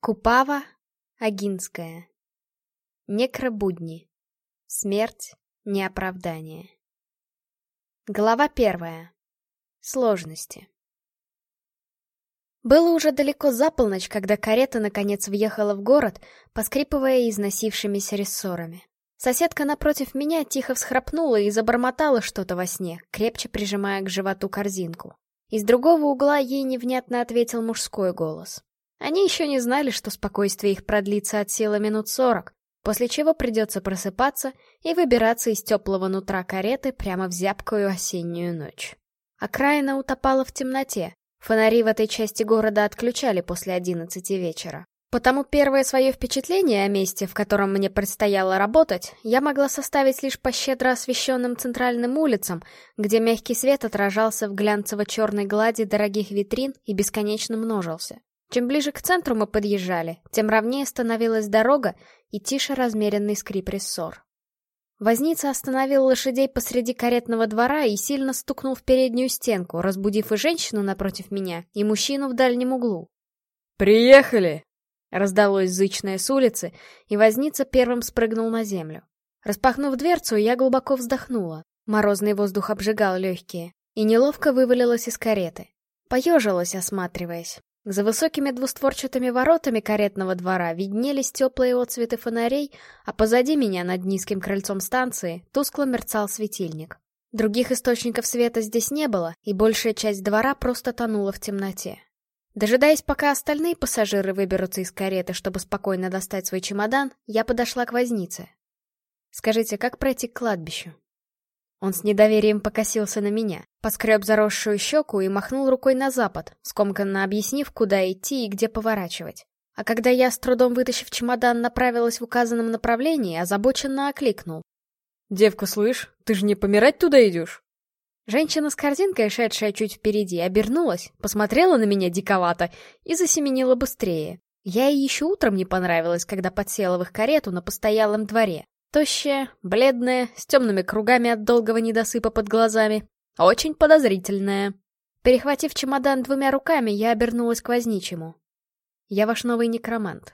Купава Агинская. Некробудни. Смерть не оправдание. Глава 1. Сложности. Было уже далеко за полночь, когда карета наконец въехала в город, поскрипывая износившимися рессорами. Соседка напротив меня тихо всхрапнула и забормотала что-то во сне, крепче прижимая к животу корзинку. Из другого угла ей невнятно ответил мужской голос. Они еще не знали, что спокойствие их продлится от силы минут 40, после чего придется просыпаться и выбираться из теплого нутра кареты прямо в зябкую осеннюю ночь. Окраина утопала в темноте, фонари в этой части города отключали после 11 вечера. Потому первое свое впечатление о месте, в котором мне предстояло работать, я могла составить лишь по щедро освещенным центральным улицам, где мягкий свет отражался в глянцево-черной глади дорогих витрин и бесконечно множился. Чем ближе к центру мы подъезжали, тем ровнее становилась дорога и тише размеренный скрип рессор. Возница остановил лошадей посреди каретного двора и сильно стукнул в переднюю стенку, разбудив и женщину напротив меня, и мужчину в дальнем углу. «Приехали!» — раздалось зычное с улицы, и возница первым спрыгнул на землю. Распахнув дверцу, я глубоко вздохнула. Морозный воздух обжигал легкие, и неловко вывалилась из кареты. Поежилась, осматриваясь. За высокими двустворчатыми воротами каретного двора виднелись теплые отсветы фонарей, а позади меня, над низким крыльцом станции, тускло мерцал светильник. Других источников света здесь не было, и большая часть двора просто тонула в темноте. Дожидаясь, пока остальные пассажиры выберутся из кареты, чтобы спокойно достать свой чемодан, я подошла к вознице. «Скажите, как пройти к кладбищу?» Он с недоверием покосился на меня, поскреб заросшую щеку и махнул рукой на запад, скомканно объяснив, куда идти и где поворачивать. А когда я, с трудом вытащив чемодан, направилась в указанном направлении, озабоченно окликнул. «Девка, слышь, ты же не помирать туда идешь?» Женщина с корзинкой, шедшая чуть впереди, обернулась, посмотрела на меня диковато и засеменила быстрее. Я ей еще утром не понравилась, когда подсела в их карету на постоялом дворе. Тощая, бледная, с темными кругами от долгого недосыпа под глазами. Очень подозрительная. Перехватив чемодан двумя руками, я обернулась к возничему. «Я ваш новый некромант».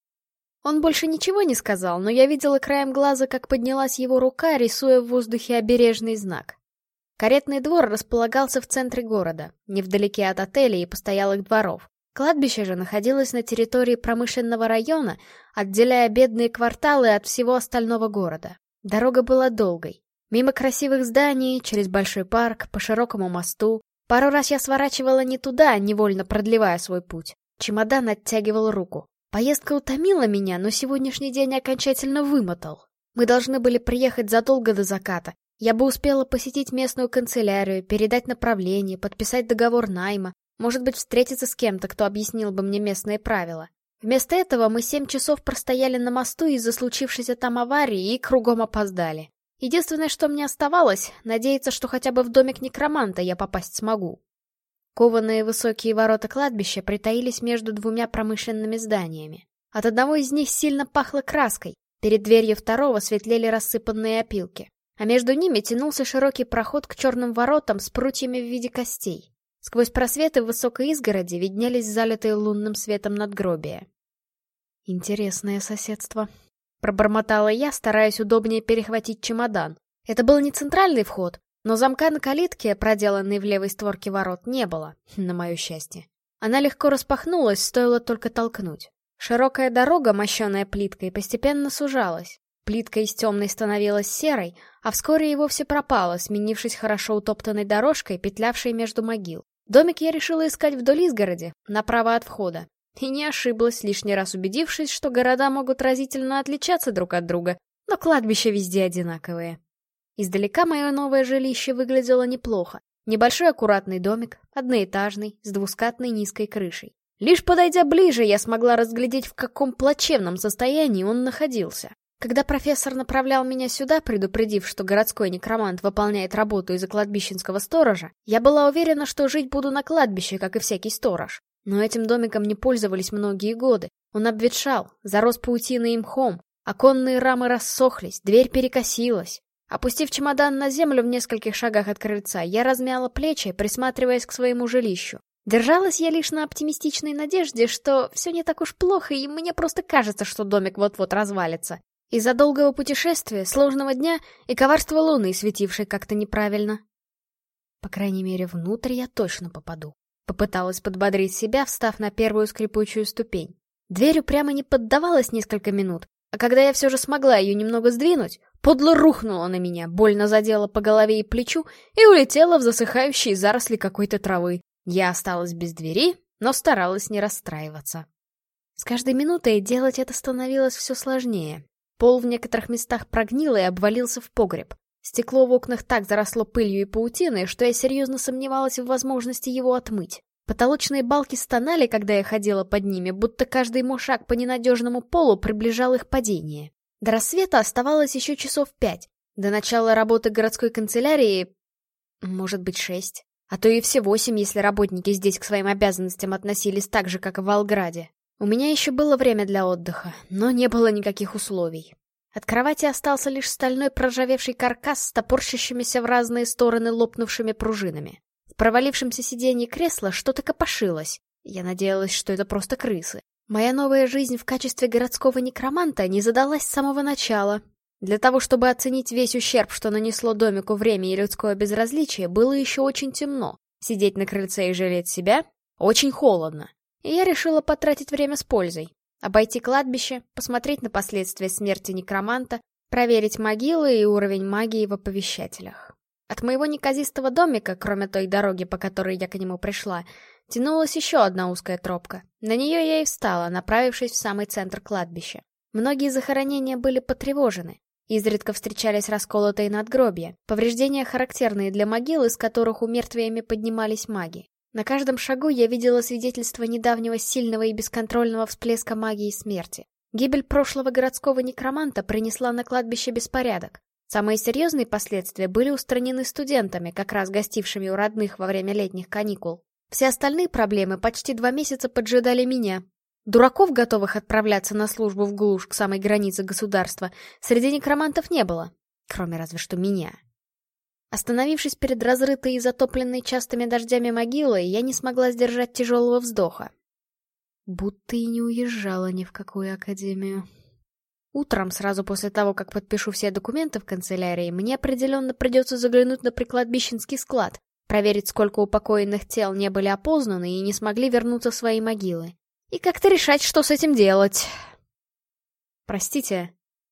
Он больше ничего не сказал, но я видела краем глаза, как поднялась его рука, рисуя в воздухе обережный знак. Каретный двор располагался в центре города, невдалеке от отелей и постоялых дворов. Кладбище же находилось на территории промышленного района, отделяя бедные кварталы от всего остального города. Дорога была долгой. Мимо красивых зданий, через большой парк, по широкому мосту. Пару раз я сворачивала не туда, невольно продлевая свой путь. Чемодан оттягивал руку. Поездка утомила меня, но сегодняшний день окончательно вымотал. Мы должны были приехать задолго до заката. Я бы успела посетить местную канцелярию, передать направление, подписать договор найма. Может быть, встретиться с кем-то, кто объяснил бы мне местные правила. Вместо этого мы 7 часов простояли на мосту из-за случившейся там аварии и кругом опоздали. Единственное, что мне оставалось, надеяться, что хотя бы в домик некроманта я попасть смогу. Кованые высокие ворота кладбища притаились между двумя промышленными зданиями. От одного из них сильно пахло краской, перед дверью второго светлели рассыпанные опилки. А между ними тянулся широкий проход к черным воротам с прутьями в виде костей. Сквозь просветы в высокой изгороди виднелись залитые лунным светом надгробия. «Интересное соседство», — пробормотала я, стараясь удобнее перехватить чемодан. Это был не центральный вход, но замка на калитке, проделанной в левой створке ворот, не было, на мое счастье. Она легко распахнулась, стоило только толкнуть. Широкая дорога, мощеная плиткой, постепенно сужалась. Плитка из темной становилась серой, а вскоре и вовсе пропала, сменившись хорошо утоптанной дорожкой, петлявшей между могил. Домик я решила искать вдоль изгороди, направо от входа. И не ошиблась, лишний раз убедившись, что города могут разительно отличаться друг от друга, но кладбища везде одинаковые. Издалека мое новое жилище выглядело неплохо. Небольшой аккуратный домик, одноэтажный, с двускатной низкой крышей. Лишь подойдя ближе, я смогла разглядеть, в каком плачевном состоянии он находился. Когда профессор направлял меня сюда, предупредив, что городской некромант выполняет работу из-за кладбищенского сторожа, я была уверена, что жить буду на кладбище, как и всякий сторож. Но этим домиком не пользовались многие годы. Он обветшал, зарос паутиной и мхом, оконные рамы рассохлись, дверь перекосилась. Опустив чемодан на землю в нескольких шагах от крыльца, я размяла плечи, присматриваясь к своему жилищу. Держалась я лишь на оптимистичной надежде, что все не так уж плохо, и мне просто кажется, что домик вот-вот развалится. Из-за долгого путешествия, сложного дня и коварства луны, светившей как-то неправильно. По крайней мере, внутрь я точно попаду. Попыталась подбодрить себя, встав на первую скрипучую ступень. Дверь упрямо не поддавалась несколько минут, а когда я все же смогла ее немного сдвинуть, подло рухнула на меня, больно задела по голове и плечу и улетела в засыхающие заросли какой-то травы. Я осталась без двери, но старалась не расстраиваться. С каждой минутой делать это становилось все сложнее. Пол в некоторых местах прогнил и обвалился в погреб. Стекло в окнах так заросло пылью и паутиной, что я серьезно сомневалась в возможности его отмыть. Потолочные балки стонали, когда я ходила под ними, будто каждый мой шаг по ненадежному полу приближал их падение. До рассвета оставалось еще часов 5. До начала работы городской канцелярии... может быть, 6. А то и все 8, если работники здесь к своим обязанностям относились так же, как и в Волграде. У меня еще было время для отдыха, но не было никаких условий. От кровати остался лишь стальной проржавевший каркас с топорщащимися в разные стороны лопнувшими пружинами. В провалившемся сиденье кресла что-то копошилось. Я надеялась, что это просто крысы. Моя новая жизнь в качестве городского некроманта не задалась с самого начала. Для того, чтобы оценить весь ущерб, что нанесло домику время и людское безразличие, было еще очень темно. Сидеть на крыльце и жалеть себя очень холодно. И я решила потратить время с пользой. Обойти кладбище, посмотреть на последствия смерти некроманта, проверить могилы и уровень магии в оповещателях. От моего неказистого домика, кроме той дороги, по которой я к нему пришла, тянулась еще одна узкая тропка. На нее я и встала, направившись в самый центр кладбища. Многие захоронения были потревожены. Изредка встречались расколотые надгробья, повреждения, характерные для могил, из которых умертвиями поднимались маги. На каждом шагу я видела свидетельство недавнего сильного и бесконтрольного всплеска магии смерти. Гибель прошлого городского некроманта принесла на кладбище беспорядок. Самые серьезные последствия были устранены студентами, как раз гостившими у родных во время летних каникул. Все остальные проблемы почти 2 месяца поджидали меня. Дураков, готовых отправляться на службу в глушь к самой границе государства, среди некромантов не было, кроме разве что меня. Остановившись перед разрытой и затопленной частыми дождями могилой, я не смогла сдержать тяжелого вздоха. Будто и не уезжала ни в какую академию. Утром, сразу после того, как подпишу все документы в канцелярии, мне определенно придется заглянуть на прикладбищенский склад, проверить, сколько упокоенных тел не были опознаны и не смогли вернуться в свои могилы. И как-то решать, что с этим делать. Простите.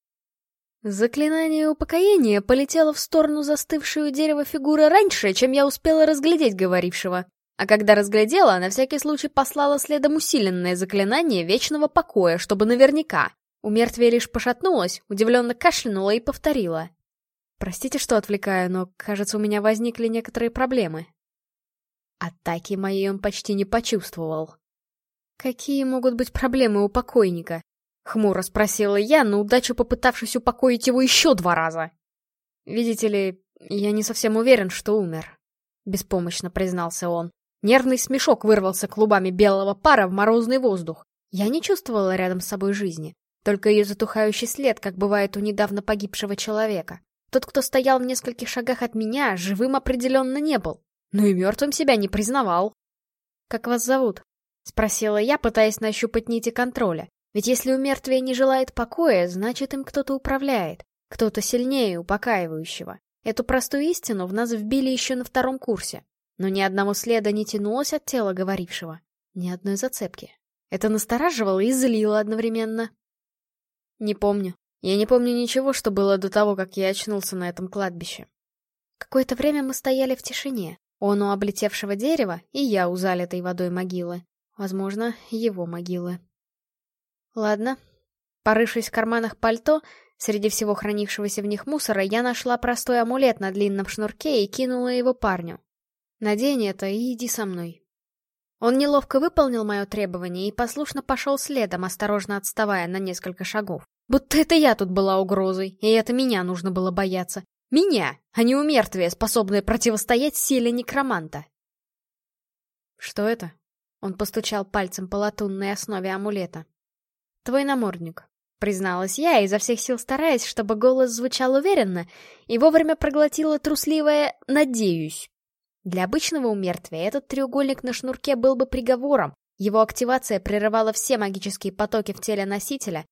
Заклинание упокоения полетело в сторону застывшей у дерева фигуры раньше, чем я успела разглядеть говорившего. А когда разглядела, на всякий случай послала следом усиленное заклинание вечного покоя, чтобы наверняка. У мертвия лишь пошатнулась, удивленно кашлянула и повторила. Простите, что отвлекаю, но, кажется, у меня возникли некоторые проблемы. Атаки моей он почти не почувствовал. «Какие могут быть проблемы у покойника?» — хмуро спросила я, на удачу попытавшись упокоить его еще 2 раза. «Видите ли, я не совсем уверен, что умер», — беспомощно признался он. Нервный смешок вырвался клубами белого пара в морозный воздух. Я не чувствовала рядом с собой жизни, только ее затухающий след, как бывает у недавно погибшего человека. Тот, кто стоял в нескольких шагах от меня, живым определенно не был, но и мертвым себя не признавал. «Как вас зовут?» — спросила я, пытаясь нащупать нити контроля. Ведь если у мертвия не желает покоя, значит им кто-то управляет. Кто-то сильнее упокаивающего. Эту простую истину в нас вбили еще на 2 курсе. Но ни одного следа не тянулось от тела говорившего. Ни одной зацепки. Это настораживало и злило одновременно. Не помню. Я не помню ничего, что было до того, как я очнулся на этом кладбище. Какое-то время мы стояли в тишине. Он у облетевшего дерева, и я у залитой водой могилы. Возможно, его могилы. Ладно. Порывшись в карманах пальто, среди всего хранившегося в них мусора, я нашла простой амулет на длинном шнурке и кинула его парню. Надень это и иди со мной. Он неловко выполнил мое требование и послушно пошел следом, осторожно отставая на несколько шагов. Будто это я тут была угрозой, и это меня нужно было бояться. Меня, а не умертвие, способное противостоять силе некроманта. Что это? Он постучал пальцем по латунной основе амулета. «Твой намордник», — призналась я, изо всех сил стараясь, чтобы голос звучал уверенно, и вовремя проглотила трусливое «надеюсь». Для обычного умертвия этот треугольник на шнурке был бы приговором. Его активация прерывала все магические потоки в теле носителя,